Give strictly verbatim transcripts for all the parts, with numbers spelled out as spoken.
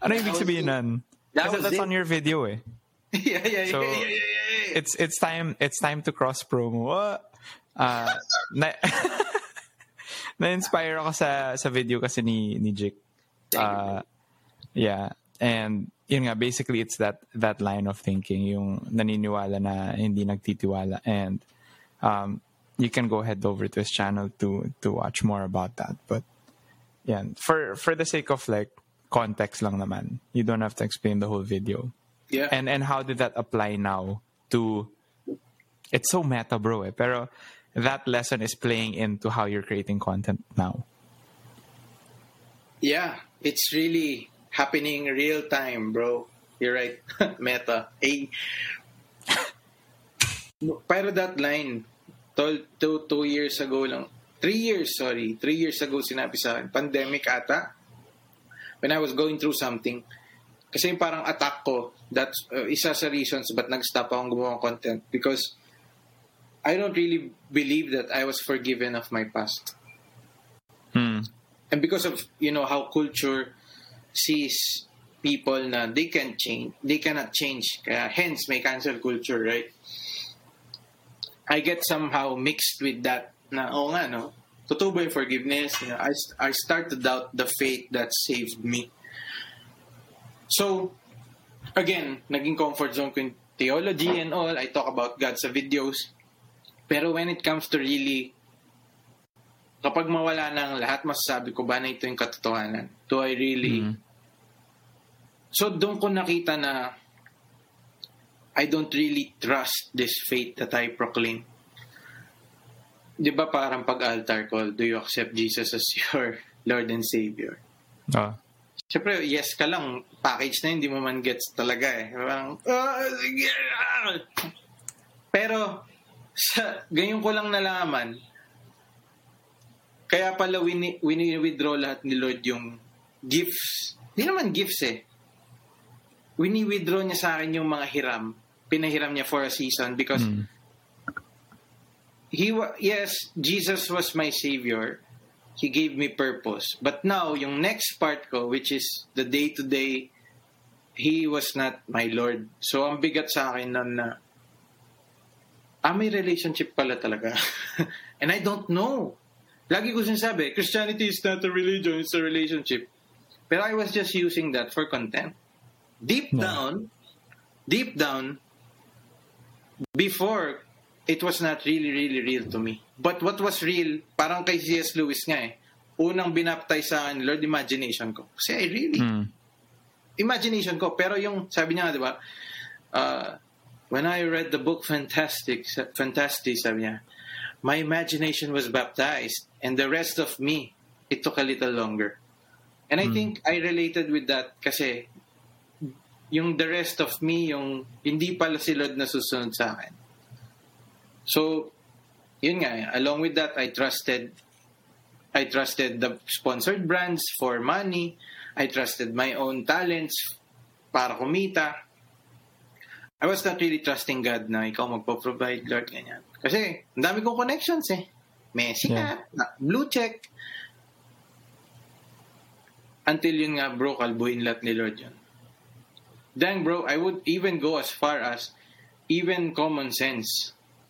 Ano ibig sabihin nun? That Kasi was that's it. on your video eh. yeah, yeah, yeah, So, yeah, yeah, yeah, yeah. It's it's time it's time to cross promo. Uh, na na-inspire ako sa sa video kasi ni ni Jake. Uh, yeah, and yun nga, basically it's that that line of thinking, yung naniniwala na hindi nagtitiwala, and um you can go head over to his channel to to watch more about that. But yeah, for for the sake of like context lang naman, you don't have to explain the whole video. Yeah. And and how did that apply now to, it's so meta, bro, eh, pero that lesson is playing into how you're creating content now. Yeah, it's really happening real time, bro. You're right. Meta. Hey. Pero that line, tol, two, two years ago lang, three years, sorry, three years ago sinabi sa akin, pandemic ata, when I was going through something, kasi yung parang attack ko, that's uh, isa sa reasons but nag-stop akong gumawa ng content because I don't really believe that I was forgiven of my past. Hmm. And because of, you know, how culture sees people na they can change, they cannot change. Kaya hence may cancel culture, right? I get somehow mixed with that na, oh nga, no? Totoo ba yung forgiveness? You know, I, I start to doubt the faith that saved me. So, again, naging comfort zone ko yung theology and all. I talk about God sa videos. Pero when it comes to really, kapag mawala ng lahat, masasabi ko ba na ito yung katotohanan? Do I really... Mm-hmm. So, doon ko nakita na I don't really trust this faith that I proclaim. Di ba parang pag-altar call, do you accept Jesus as your Lord and Savior? Ah. Uh. Siyempre, yes ka lang, package na yun, hindi mo man gets talaga eh. Parang, oh, yeah. Pero, sa, ganyan ko lang nalaman, kaya pala wini, wini-withdraw lahat ni Lord yung gifts. Hindi naman gifts eh. Wini-withdraw niya sa akin yung mga hiram. Pinahiram niya for a season because mm. he wa- yes, Jesus was my Savior. He gave me purpose. But now, yung next part ko, which is the day-to-day, He was not my Lord. So, ang bigat sa akin nun na, ah, may relationship pala talaga. And I don't know. Lagi ko sinasabi, Christianity is not a religion, it's a relationship. But I was just using that for content. Deep no. down, deep down, before, it was not really, really real to me. But what was real, parang kay C S Lewis nga eh, unang binaptize sa akin, Lord, imagination ko. Kasi I really, mm. imagination ko. Pero yung, sabi niya, di ba, uh, when I read the book Fantastic, Fantastic, sabi niya, my imagination was baptized, and the rest of me, it took a little longer. And I mm. think I related with that kasi yung the rest of me, yung hindi pala si Lord na susunod sa akin. So, yun nga, along with that, I trusted I trusted the sponsored brands for money. I trusted my own talents para kumita. I was not really trusting God na ikaw magpo-provide, Lord, ganyan. Kasi, ang dami kong connections eh. Messi yeah. na, blue check. Until yun nga, bro, kalbuhin lahat ni Lord yun. Dang, bro, I would even go as far as even common sense.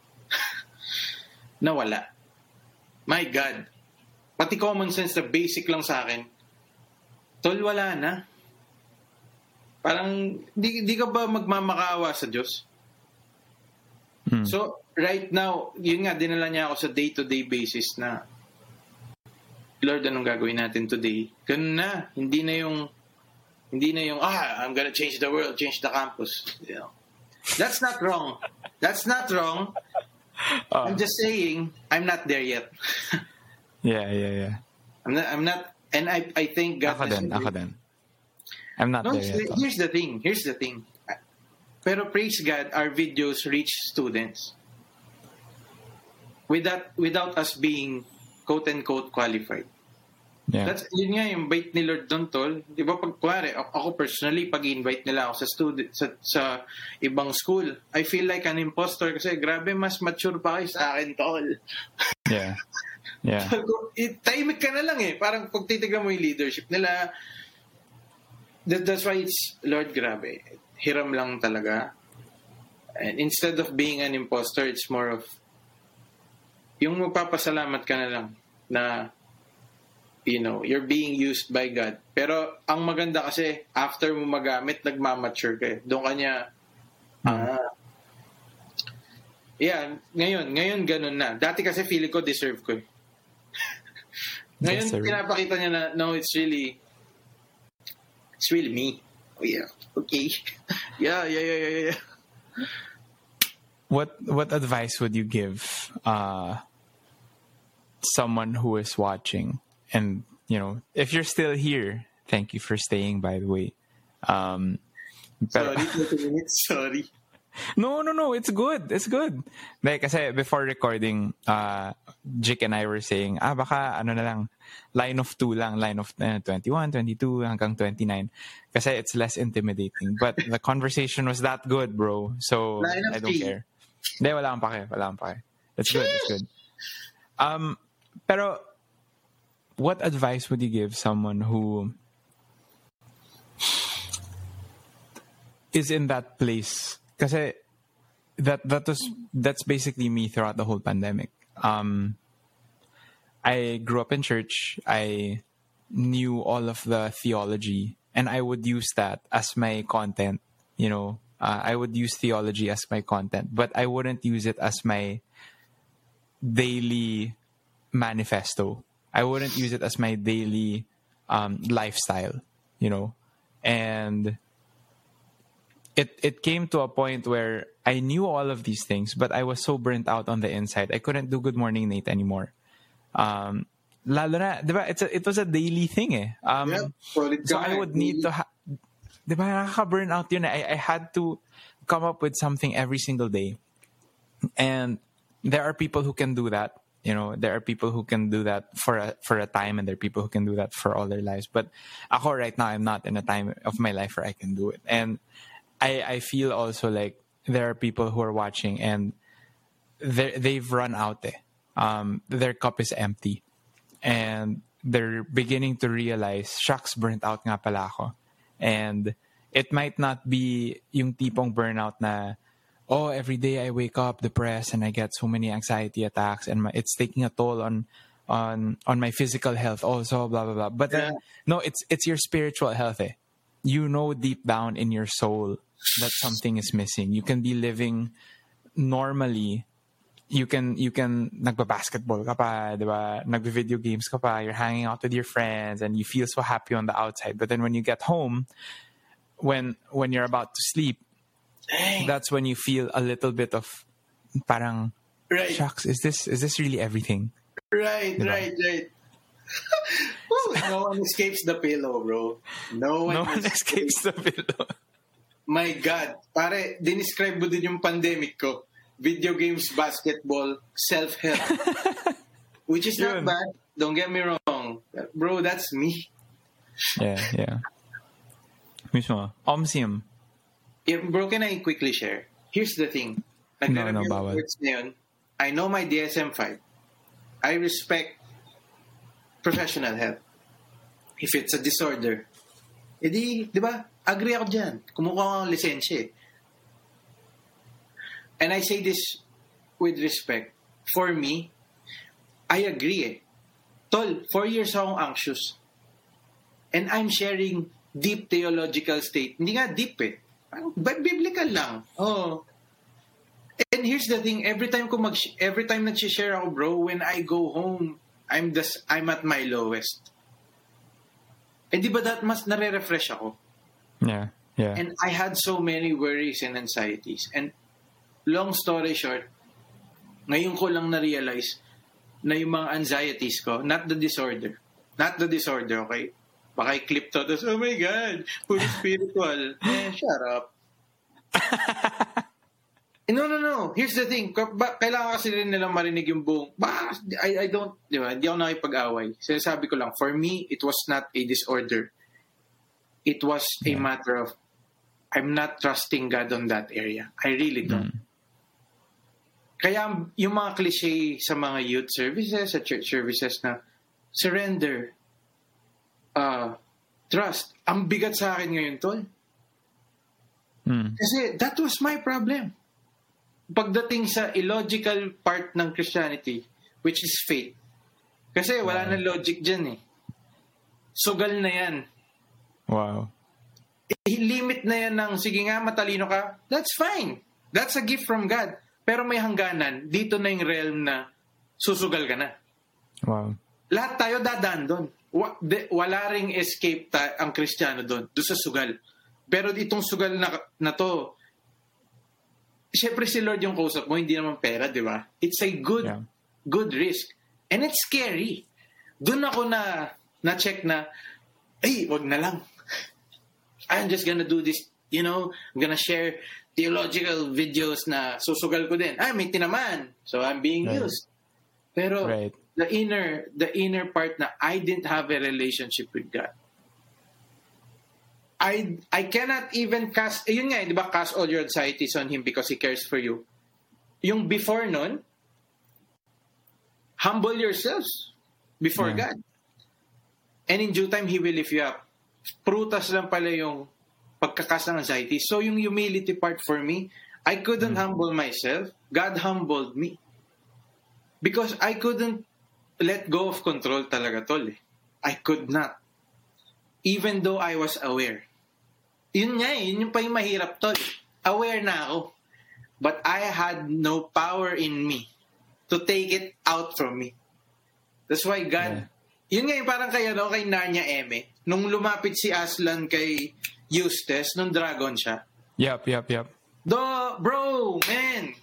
Nawala. My God. Pati common sense na basic lang sa akin. Tol, wala na. Parang, di, di ka ba magmamakaawa sa Diyos? Hmm. So, right now, yun nga, dinala niya ako sa day-to-day basis na, Lord, anong gagawin natin today? Ganun na. Hindi na yung, hindi na yung, ah, I'm gonna change the world, change the campus. You know? That's not wrong. That's not wrong. Uh, I'm just saying, I'm not there yet. yeah, yeah, yeah. I'm not, I'm not, and I, I think God... Ako din, ako din. I'm not no, there yet. Here's the thing, here's the thing. Pero praise God, our videos reach students. Without, without us being quote-unquote qualified. Yeah. That's, yun nga yung bait ni Lord doon, tol. Di ba pag, kuwari, ako personally, pag invite nila ako sa student, sa, sa ibang school, I feel like an imposter kasi grabe, mas mature pa kayo sa akin, tol. Yeah. Yeah. Tahimik ka na lang eh. Parang pag titignan mo yung leadership nila, that, that's why it's, Lord, grabe. Hiram lang talaga. And instead of being an imposter, it's more of, yung magpapasalamat ka na lang na, you know, you're being used by God. Pero ang maganda kasi, after mo magamit, nagmamature ka. Doon ka niya, ah, uh, yeah, ngayon, ngayon ganun na. Dati kasi feeling ko deserve ko. Ngayon, yes, pinapakita niya na, no, it's really, it's really me. Oh, yeah. Okay. yeah, yeah, yeah, yeah, yeah. What what advice would you give uh, someone who is watching? And, you know, if you're still here, thank you for staying, by the way. Um, pero, sorry, twenty minutes, sorry. No, no, no. It's good. It's good. Like, kasi before recording, uh, Jake and I were saying, ah, baka, ano na lang, line of two lang, line of uh, twenty-one, twenty-two, hanggang twenty-nine. Kasi it's less intimidating. But the conversation was that good, bro. So, I don't care. Hindi, wala kang pake. Wala kang pake. It's good. It's good. Um, pero, what advice would you give someone who is in that place? Kasi that that was that's basically me throughout the whole pandemic. Um, I grew up in church. I knew all of the theology, and I would use that as my content. You know, uh, I would use theology as my content, but I wouldn't use it as my daily manifesto. I wouldn't use it as my daily um, lifestyle. You know, and It it came to a point where I knew all of these things, but I was so burnt out on the inside. I couldn't do Good Morning Nate anymore. Um, lalo na, di ba, it's a, it was a daily thing eh. Um, yeah, so I would need to, ha- di ba, nakaka-burn out yun. I, I had to come up with something every single day. And there are people who can do that. You know, there are people who can do that for a, for a time, and there are people who can do that for all their lives. But ako right now, I'm not in a time of my life where I can do it. And I, I feel also like there are people who are watching and they've run out there. Um, their cup is empty. And they're beginning to realize, shucks, burnt out nga pala ako. And it might not be yung tipong burnout na, oh, every day I wake up depressed and I get so many anxiety attacks and my, it's taking a toll on on on my physical health also, blah, blah, blah. But yeah. then, no, it's it's your spiritual health eh. You know deep down in your soul that something is missing. You can be living normally. You can you can nagba-basketball ka pa, diba? Nagba-video games ka pa. You're hanging out with your friends and you feel so happy on the outside. But then when you get home, when when you're about to sleep, Dang. that's when you feel a little bit of parang right. shucks, is this is this really everything? Right, diba? right, right. No one escapes the pillow, bro. No one, no one escapes the pillow. My God. Pare, dinescribe mo din yung pandemic ko. Video games, basketball, self-help. Which is Yun. not bad. Don't get me wrong. Bro, that's me. Yeah, yeah. Mismo. Omsium. Yeah, bro, can I quickly share? Here's the thing. No, no, bawal. I know my D S M five. I respect professional help. If it's a disorder, edi, di ba, agree ako dyan. Kumukuha ko ng lisensya eh. And I say this with respect. For me, I agree eh. Tol, four years akong anxious. And I'm sharing deep theological state. Hindi nga deep eh. Biblical lang. Oh. And here's the thing, every time ko mag every time nag-share ako, bro, when I go home, I'm just I'm at my lowest. And di ba that mas nare-refresh ako? Yeah, yeah. And I had so many worries and anxieties. And long story short, ngayon ko lang na-realize na yung mga anxieties ko, not the disorder. Not the disorder, okay? Baka i-clip to, tapos, oh my God, fully spiritual. Eh, shut up. No, no, no. Here's the thing. Kailangan kasi rin nilang marinig yung buong. Ba, I, I don't, di ba? Hindi ako nakipag-away. Sinasabi ko lang, for me, it was not a disorder. It was yeah. a matter of, I'm not trusting God on that area. I really don't. Mm. Kaya yung mga cliche sa mga youth services, sa church services na, surrender, uh, trust. Ang bigat sa akin ngayon, tol. Mm. Kasi that was my problem. Pagdating sa illogical part ng Christianity, which is faith. Kasi wala Wow. na logic dyan eh. Sugal na yan. Wow. I-limit na yan ng, sige nga, matalino ka, that's fine. That's a gift from God. Pero may hangganan, dito na yung realm na susugal ka na. Wow. Lahat tayo dadaan doon. Wa- de- wala ring escape ta- ang Kristiyano doon, doon sa sugal. Pero itong sugal na, na to, syempre si Lord yung kausap mo, hindi naman pera, di ba? It's a good, Yeah. good risk. And it's scary. Doon ako na, na-check na, ay, wag na lang. I'm just gonna do this, you know, I'm gonna share theological videos na susugal ko din. Ah, may tinaman. So I'm being Right. used. Pero Right. the inner the inner part na I didn't have a relationship with God. I I cannot even cast, eh, yun nga, eh, di ba, cast all your anxieties on Him because He cares for you. Yung before nun, humble yourselves before Yeah. God. And in due time, He will lift you up. Prutas lang pala yung pagkakas ng anxiety. So yung humility part for me, I couldn't humble myself. God humbled me. Because I couldn't let go of control talaga, tol. Eh. I could not. Even though I was aware. Yun nga eh, yun yung pa yung mahirap, tol. Aware na ako. But I had no power in me to take it out from me. That's why God, Yeah. yun nga yung parang kay, ano, kay Narnia Eme, nung lumapit si Aslan kay Eustace, nung dragon siya. Yup, yup, yup. Do, bro, man.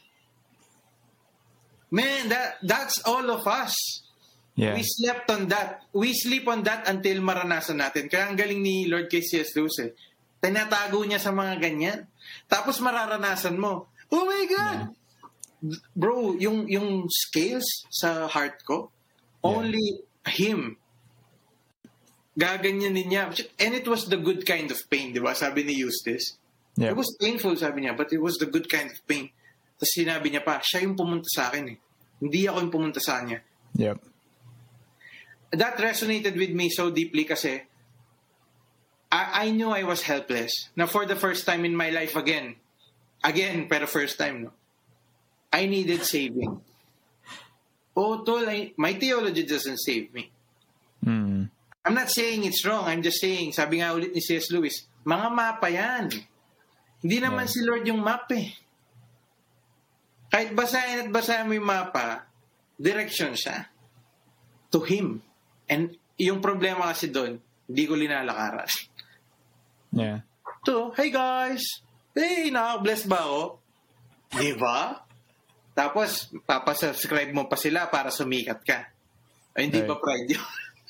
Man, that that's all of us. Yeah. We slept on that. We sleep on that until maranasan natin. Kaya ang galing ni Lord kay C S Lewis eh. Tinatago niya sa mga ganyan. Tapos mararanasan mo. Oh my God! Bro, yung yung scales sa heart ko, only Him. Gaganyanin niya. And it was the good kind of pain, di ba? Sabi ni Eustace. Yeah. It was painful, sabi niya, but it was the good kind of pain. Tapos sinabi niya pa, siya yung pumunta sa akin eh. Hindi ako yung pumunta sa kanya. Yep. That resonated with me so deeply kasi I, I knew I was helpless. Now for the first time in my life again, again, pero first time, no? I needed saving. Oh, tol, I, my theology doesn't save me. Mm. I'm not saying it's wrong. I'm just saying, sabi nga ulit ni C S Lewis, mga mapa yan. Hindi naman Yeah. si Lord yung map eh. Kahit basahin at basahin mo yung mapa, direction siya. To Him. And yung problema kasi doon, hindi ko linalakaran. Yeah. To, hey guys, hey, nakaka-bless ba ako? Di ba? Tapos, papasubscribe mo pa sila para sumikat ka. Ay, hindi Right. ba pride yun?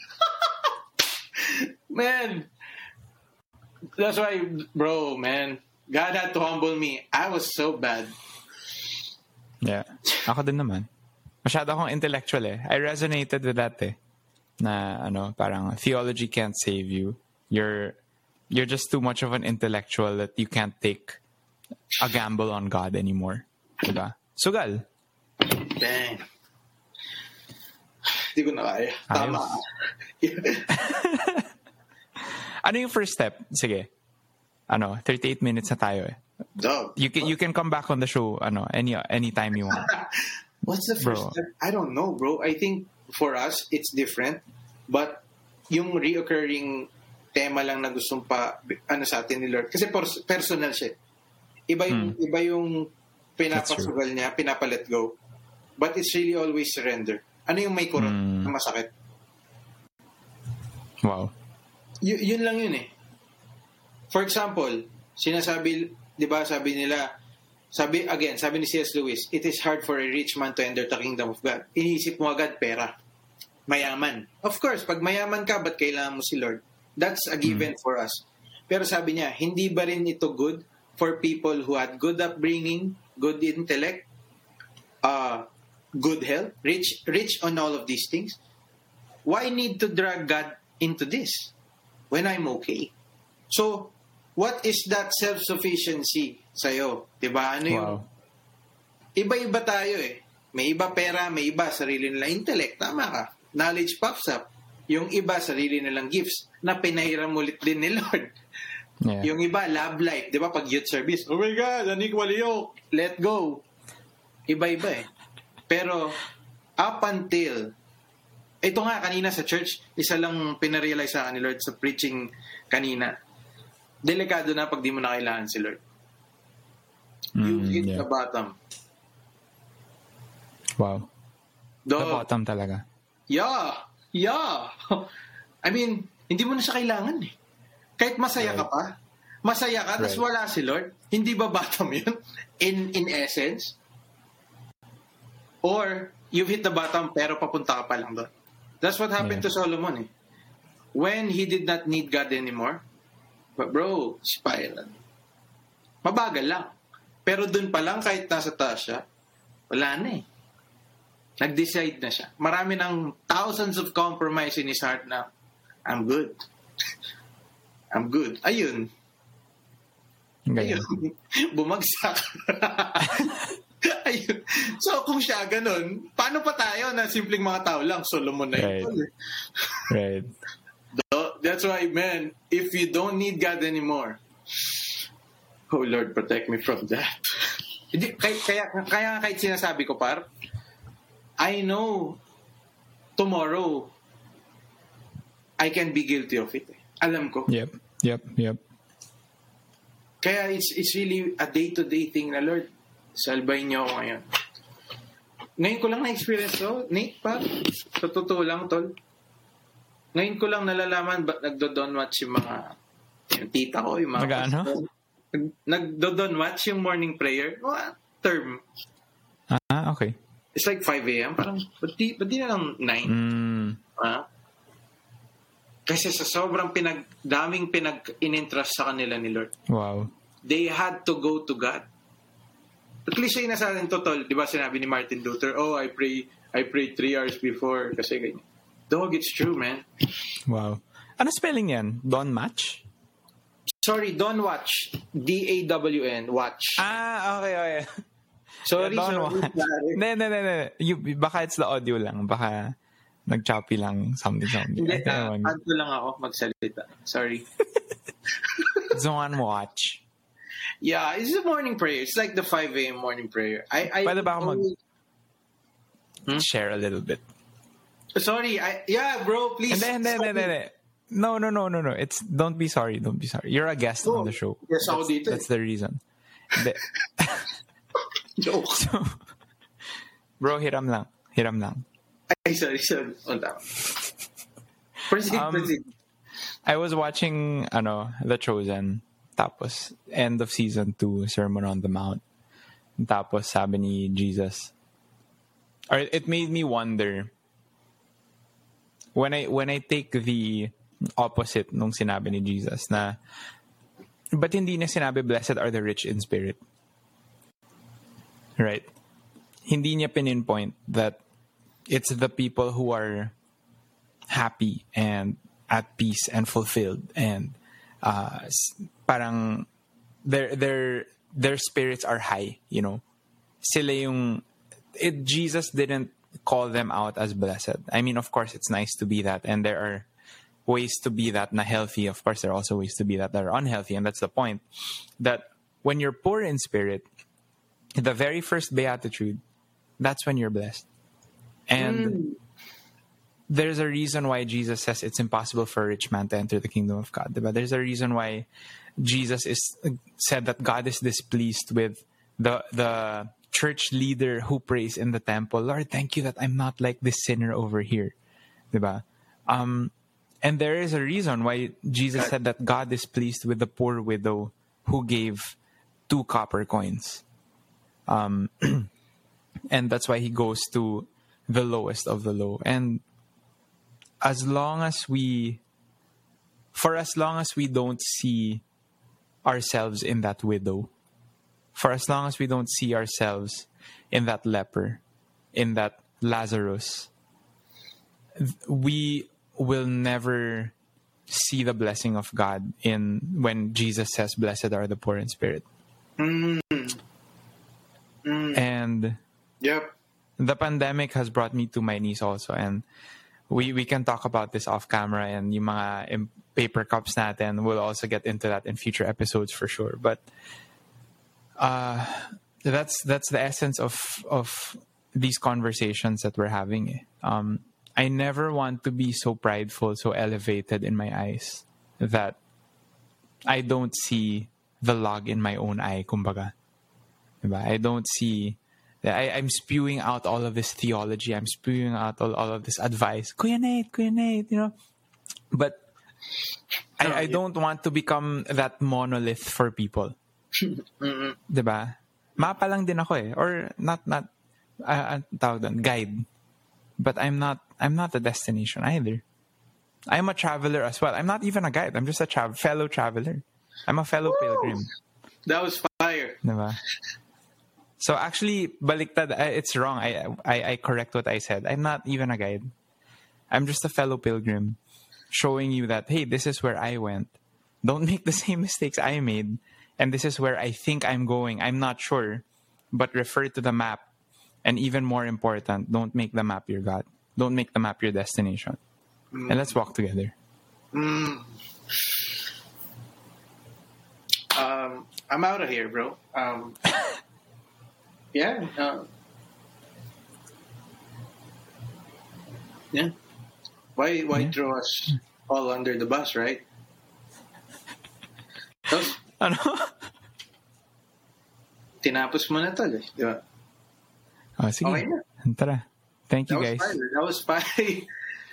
Man, that's why, bro, man, God had to humble me. I was so bad. Yeah. Ako din naman. Masyado akong intellectual eh. I resonated with that eh. Na ano, parang theology can't save you. You're you're just too much of an intellectual that you can't take a gamble on God anymore. Diba? Sugal. Dang. Hindi ko na kaya. Tama. Ano yung first step? Sige. Ano, thirty-eight minutes na tayo eh. Dog. You can you can come back on the show ano any anytime you want. What's the first Bro. step? I don't know, bro. I think for us, it's different. But yung reoccurring tema lang na gustong pa, ano sa atin ni Lord. Kasi pers- personal siya. Iba yung, iba yung pinapasugal niya, pinapalet go. But it's really always surrender. Ano yung may kurot Mm. na masakit? Wow. Y- yun lang yun eh. For example, sinasabi, di ba, sabi nila, sabi, again, sabi ni C S Lewis, it is hard for a rich man to enter the kingdom of God. Iniisip mo agad, pera. Mayaman. Of course, pag mayaman ka, ba't kailangan mo si Lord? That's a given for us. Pero sabi niya, hindi ba rin ito good for people who had good upbringing, good intellect, uh, good health, rich, rich on all of these things? Why need to drag God into this when I'm okay? So, what is that self-sufficiency sa'yo? Diba? Ano yung... Wow. Iba-iba tayo eh. May iba pera, may iba sarili nila intellect. Tama ka. Knowledge puffs up. Yung iba, sarili nilang gifts na pinahiram ulit din ni Lord. Yeah. Yung iba, love life. Di ba? Pag youth service, oh my God, unequal yoke. Let go. Iba-iba eh. Pero, up until, ito nga, kanina sa church, isa lang pinarealize sa akin ni Lord sa preaching kanina. Delikado na pag di mo na kailangan si Lord. You Mm, hit yeah. the bottom. Wow. Do, The bottom talaga. Yeah. Yeah. I mean, hindi mo na siya kailangan eh. Kahit masaya ka pa, masaya ka, tapos Right. wala si Lord, hindi ba bottom yun? In, in essence? Or, you've hit the bottom pero papunta ka pa lang doon. That's what happened Yeah. to Solomon eh. When he did not need God anymore, but bro, spiral. Mabagal lang. Pero doon pa lang, kahit nasa taas siya, wala na eh. Nag-decide na siya. Marami ng thousands of compromise in his heart na, I'm good. I'm good. Ayun. Ganyan. Ayun. Bumagsak. Ayun. So, kung siya ganun, paano pa tayo na simpleng mga tao lang? Solomon na Right. yun. Right. So, that's why, man, if you don't need God anymore, oh Lord, protect me from that. Hindi, kaya, kaya, kaya kahit sinasabi ko, par, I know tomorrow I can be guilty of it. Alam ko. Yep. Yep. Yep. Kaya it's it's really a day-to-day thing na, Lord, salbay niyo ako ngayon. Ngayon ko lang na-experience to, Nate, pa. Sa totoo lang, tol. Ngayon ko lang nalalaman ba't nagdo-don watch yung mga yung tita ko, yung mga Nag-ano? Nag- Nagdo-don watch yung morning prayer. Mga term. Ah, okay. It's like five a.m. Parang, ba't di, ba't di na lang nine? Mm. Ha? Kasi sa sobrang pinag, daming pinag-in-entrust sa kanila ni Lord, Wow. they had to go to God. At least siya na sa atin to, tol. Di ba sinabi ni Martin Luther, oh, I pray, I pray three hours before. Kasi ganyan. Dog, it's true, man. Wow. Ano spelling yan? Don Match? Sorry, don't watch. D A W N, watch. Ah, okay, okay. Sorry, Yeah, sorry. don't watch. Hindi, hindi, hindi. You, baka it's the audio lang. Baka nag-choppy lang. Something, something. Hindi, I uh, think anto lang ako magsalita. Sorry. Don't watch. Yeah, it's a morning prayer. It's like the five a.m. morning prayer. I, I Pwede ba ako mag- always- Hmm? Share a little bit. Sorry, I, yeah, bro, please. Hindi, hindi, hindi, hindi, hindi. No, no, no, no, no. It's, don't be sorry. Don't be sorry. You're a guest Oh, on the show. yes, ako that's, dito eh. That's the reason. Hindi. Joke. So, bro, hiram lang. Hiram lang. Ay, sorry, sorry. On tama. Proceed, Um, proceed. I was watching, ano, The Chosen. Tapos, end of season two, Sermon on the Mount. Tapos, sabi ni Jesus. Or it made me wonder, when I when I take the opposite nung sinabi ni Jesus na, but hindi na sinabi, blessed are the rich in spirit. Right? Hindi niya pinpoint that it's the people who are happy and at peace and fulfilled and uh, parang their their their spirits are high, you know. Sila yung it, Jesus didn't call them out as blessed. I mean, of course, it's nice to be that, and there are ways to be that na healthy. Of course, there are also ways to be that that are unhealthy, and that's the point. That when you're poor in spirit, the very first beatitude, that's when you're blessed. And Mm. there's a reason why Jesus says it's impossible for a rich man to enter the kingdom of God. Diba? There's a reason why Jesus is said that God is displeased with the the church leader who prays in the temple. Lord, thank you that I'm not like this sinner over here. Diba? Um, and there is a reason why Jesus said that God is pleased with the poor widow who gave two copper coins. Um, and that's why he goes to the lowest of the low. And as long as we, for as long as we don't see ourselves in that widow, for as long as we don't see ourselves in that leper, in that Lazarus, we will never see the blessing of God in when Jesus says, "Blessed are the poor in spirit." Mm. Mm. And Yep. the pandemic has brought me to my knees also, and we we can talk about this off camera, and yung mga im- paper cups natin, we'll also get into that in future episodes for sure. But uh, that's that's the essence of of these conversations that we're having. Um, I never want to be so prideful, so elevated in my eyes that I don't see the log in my own eye, kumbaga. Diba? I don't see... I, I'm spewing out all of this theology. I'm spewing out all, all of this advice. Kuya Nate, Kuya Nate, you know? But I, I don't want to become that monolith for people. Diba? Mapa lang din ako eh. Or not, not, uh, tawag doon, guide. But I'm not, I'm not a destination either. I'm a traveler as well. I'm not even a guide. I'm just a tra- fellow traveler. I'm a fellow Woo! pilgrim. That was fire. Diba? So actually, baliktad, it's wrong. I, I I correct what I said. I'm not even a guide. I'm just a fellow pilgrim, showing you that, hey, this is where I went. Don't make the same mistakes I made. And this is where I think I'm going. I'm not sure. But refer to the map. And even more important, don't make the map your God. Don't make the map your destination. Mm. And let's walk together. Mm. Um, I'm out of here, bro. Um, yeah. Uh, yeah. Why why yeah. throw us all under the bus, right? Tapos, ano? Tinapos mo na to, eh. Di ba? Oh, sige. Okay na. Tara. Thank you, that guys. Was that was fine.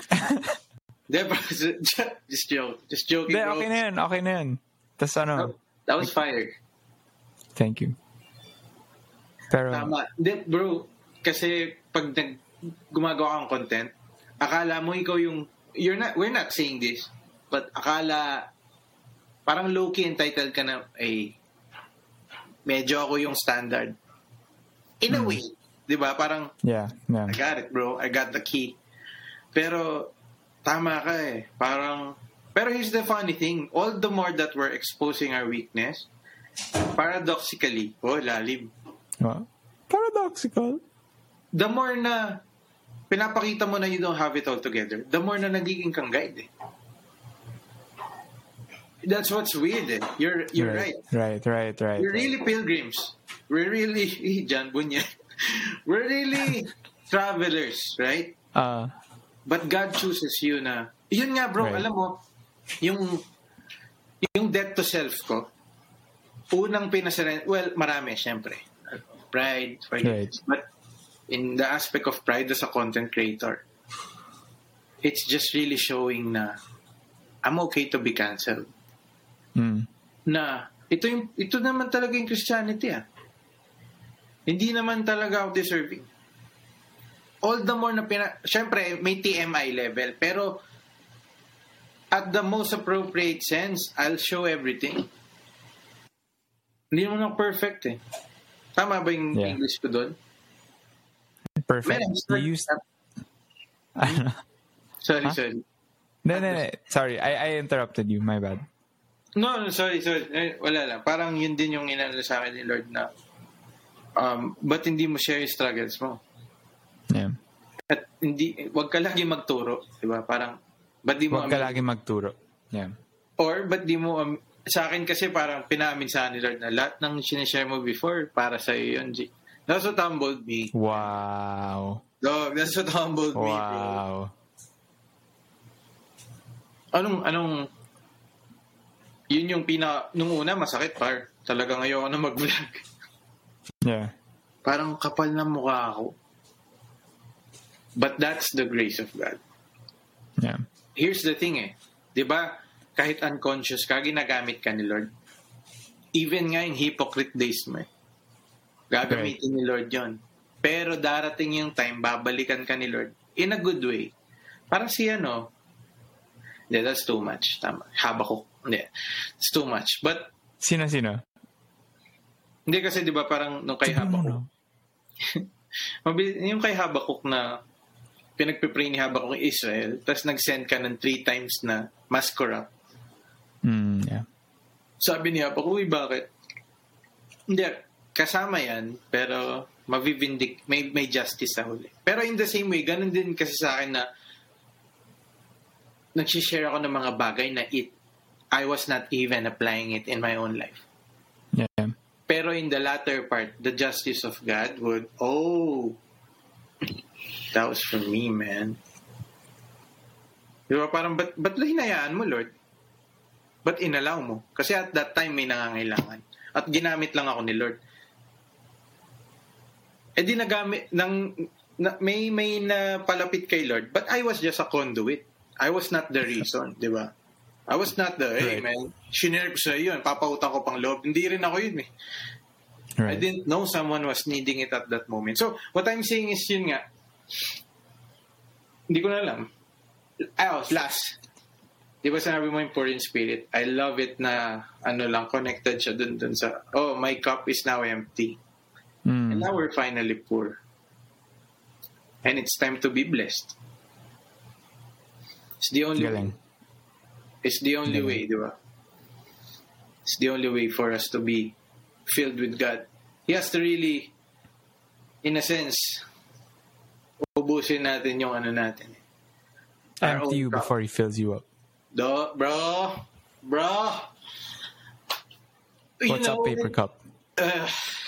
Just joke. Just joking, De, bro. Okay na yun. Okay na yun. Tapos ano? That, that was fire. Thank you. Pero... Tama. De, bro, kasi pag nag, gumagawa kang content, akala mo ikaw yung... You're not, we're not saying this, but akala... Parang low-key entitled ka na, ay, medyo ako yung standard. In a mm. way. Diba? Parang, yeah, yeah. I got it, bro. I got the key. Pero, tama ka eh. Parang, pero here's the funny thing. All the more that we're exposing our weakness, paradoxically, oh, lalim. What? Paradoxical? The more na pinapakita mo na you don't have it all together, the more na nagiging kang guide eh. That's what's weird eh. You're, you're right. Right, right, right. right We're really pilgrims. We're really, John Bunyan. We're really travelers, right? Uh, But God chooses you na, yun nga bro, right. Alam mo, yung, yung death to self ko, unang pinasaren, well, marami, syempre. Pride, right. But in the aspect of pride as a content creator, it's just really showing na I'm okay to be cancelled. Mm. Na, ito yung, ito naman talaga yung Christianity ah. Hindi naman talaga ako deserving. All the more na pina... Siyempre, may T M I level. Pero, at the most appropriate sense, I'll show everything. Hindi naman ako perfect eh. Tama ba yung yeah. English ko doon? Perfect. Man, you used... sorry, huh? sorry. No, no, no. Sorry, I, I interrupted you. My bad. No, no, sorry, sorry. Eh, wala lang. Parang yun din yung inano sa akin ni Lord na um, ba't hindi mo share yung struggles mo? Yeah. At hindi, wag ka lagi magturo. Diba? Parang, ba't di mo... Wag ka lagi magturo. Yeah. Or, ba't di mo... Um, sa akin kasi parang pinaamin sa ni Lord na lahat ng sinishare mo before, para sa iyo yun, G. That's what humbled me. Wow. No, that's what humbled wow. me, bro. Anong, anong... Yun yung pina... Nung una, masakit, par. Talagang ayoko na mag-vlog. Yeah. Parang kapal na mukha ako. But that's the grace of God. Yeah. Here's the thing eh. Diba, kahit unconscious ka, ginagamit ka ni Lord. Even nga yung hypocrite days mo eh. Gagamitin right. ni Lord yon. Pero darating yung time, babalikan ka ni Lord. In a good way. Parang si ano, hindi, that's too much. Tama. Habakuk. Hindi. It's too much. But, sino-sino? Hindi kasi di ba parang nung kay Habakuk. Yung kay Habakuk na pinagpipray ni Habakuk ng Israel, tapos nag-send ka ng three times na mas corrupt. Mm, yeah. Sabi ni Habakuk, uy, bakit? Hindi, kasama yan, pero mavivindic, may, may justice sa huli. Pero in the same way, ganun din kasi sa akin na nagsishare ako ng mga bagay na it, I was not even applying it in my own life. Yeah. Pero in the latter part, the justice of God would, oh, that was for me, man. Diba, parang, ba't, ba't hinayaan mo, Lord? Ba't inalaw mo? Kasi at that time, may nangangailangan. At ginamit lang ako ni Lord. Eh di nagamit, ng, na, may, may napalapit kay Lord, but I was just a conduit. I was not the reason, di ba? I was not the, hey, right. man, shinare ko sa iyo, papautang ko pang loob. Hindi rin ako yun, eh. Right. I didn't know someone was needing it at that moment. So, what I'm saying is, yun nga, hindi ko na alam. Oh, last. Di ba sinabi mo yung poor in spirit? I love it na, ano lang, connected siya dun, dun sa, oh, my cup is now empty. Mm. And now we're finally poor. And it's time to be blessed. It's the only Galing. way. It's the only Galing. way, di ba? It's the only way for us to be filled with God. He has to really, in a sense, ubusin natin yung ano natin. Empty you cup. Before He fills you up. Do, bro, bro. You What's know, up, paper cup? Uh,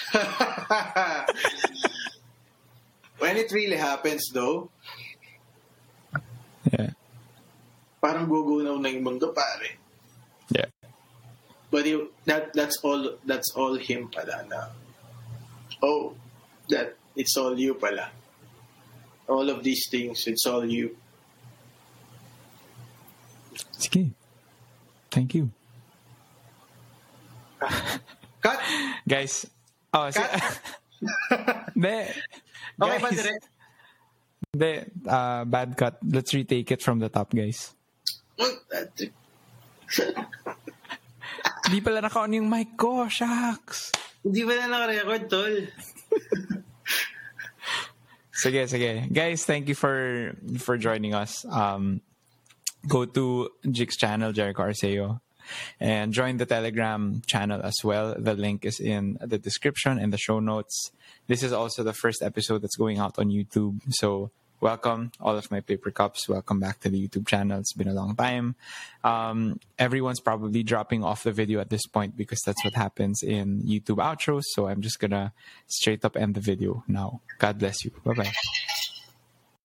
when it really happens, though, yeah, parang gugunaw na yung mundo, pare. Yeah. But you, that that's all. That's all Him pala na. Oh, that it's all you pala. All of these things, it's all you. Sige. Thank you. Cut! Guys. Oh, Cut! De, okay, guys, direct. De, uh, bad cut. Let's retake it from the top, guys. Hindi pala naka-on yung mic ko. Shucks. Hindi pala naka-record, tol. Sige, sige. Guys, thank you for for joining us. Um, go to Jig's channel, Jericho Arceo, and join the Telegram channel as well. The link is in the description and the show notes. This is also the first episode that's going out on YouTube. So welcome, all of my paper cups. Welcome back to the YouTube channel. It's been a long time. Um, everyone's probably dropping off the video at this point because that's what happens in YouTube outros. So I'm just going to straight up end the video now. God bless you. Bye-bye.